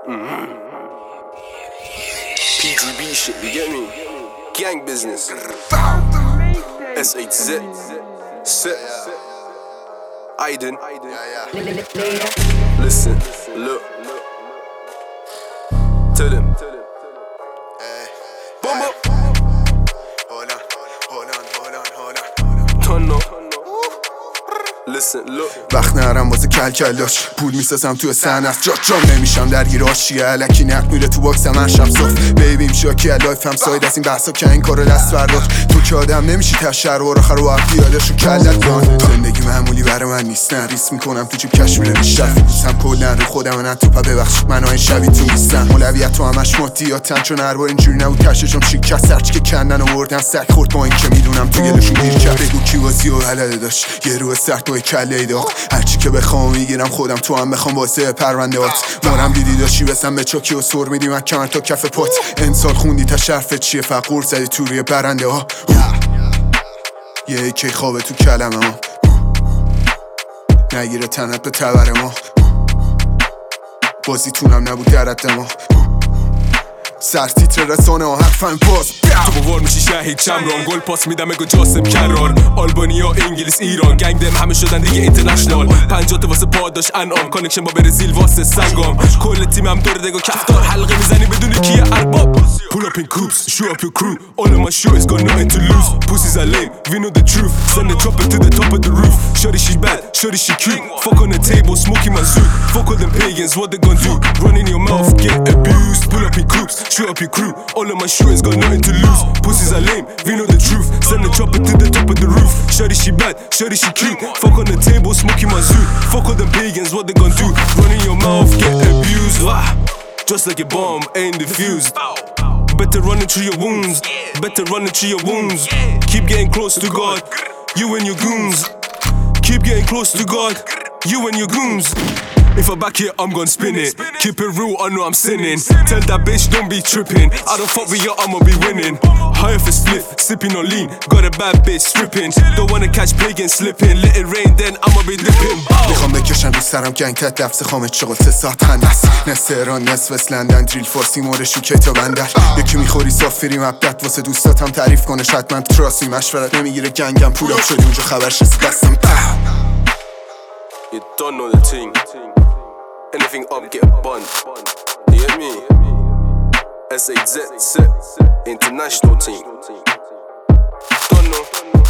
PGB shit, you get me? Gang business. SHZ. Sit. Aiden. Listen, look. Tell him. Boom, boom. Hold on. Listen, look. وقت نرم واسه کلکلاش پول میسازم تو صنعت جام نمیشم درگیر آشیه الکی نق میره تو باکس من شب صبح بیبیم شاکی لایف هم ساید از این بحثا که این کارو دست بردار تو که آدم نمیشی تشر و آخر و وقتی یادشو کلت گان زندگی معمولی برای من نیست نه ریس میکنم تو جیب کش میره بیشتر فیکوسم کلا رو خودم نه تو پا ببخشید من این شبی تو نیستم اولویت تو همش مادیاتن چون هر بار اینجوری نبود کششم شکست سرچ که کندن آوردن سگ خورد با این که میدونم تو گلشون گیر کرد بگو کی واسه و حلاله داشت یه رو سرد با کله داغ هرچی که بخوام میگیرم خودم تو هم بخوام واسه پرونده هات مارم دیدی داشتی بسم به چاکی و سر میدی من کمر تا کف پات انسان خوندی تا شرفت چیه فقور زدی تو روی برنده ها یه کی خوابه تو کلمه ها نگیره تنت به تبر ما بازیتونم نبود درد ما سر تیتر رسانه ها حرفم باز تو بوار میشی شهید چمران گل پاس میدم اگه جاسم کرار آلبانیا انگلیس ایران گنگ دم همه شدن دیگه اینترنشنال 50 تا واسه پاداش انعام کانکشن با برزیل واسه سنگام کل تیمم دور دگو کفتار حلقه میزنی بدون کیه ارباب Pull up in coops, show up your crew All of my shows got nothing to lose Pussies are lame, we know the truth Send the chopper to the top of the roof Shorty she bad, shorty she cute Fuck on the table, smoking my suit Fuck all them pagans, what they gon' do? Run in your mouth, get abused Pull up in coops, show up your crew All of my shows got nothing to lose Pussies are lame, we know the truth Send the chopper to the top of the roof Shorty she bad, shorty she cute Fuck on the table, smoking my suit Fuck all them pagans, what they gon' do? Run in your mouth, get abused Just like a bomb, ain't diffused Better run into your wounds Better run into your wounds Keep getting close to God You and your goons Keep getting close to God You and your goons If I back it, I'm gon' spin it Keep it real, I know I'm sinning Tell that bitch don't be tripping I don't fuck with you, I'ma be winning High off a split, sipping on lean Got a bad bitch stripping Don't wanna catch pagan slipping Let it rain then I'ma be dipping میخوام بکشن رو سرم گنگ تد دفز خامت شغل 3 ساعت هنس نصف ایران نصف لندن دریل فارسی مورشو که تا بندر یکی میخوری سافری مبدت واسه دوستاتم تعریف کنه حتما تراسی مشورت نمیگیره گنگم پولاب شدی اونجا خبرش دستم You don't know the thing. Anything up, get bunned. You get me? SHZ, sit. International team. Don't know.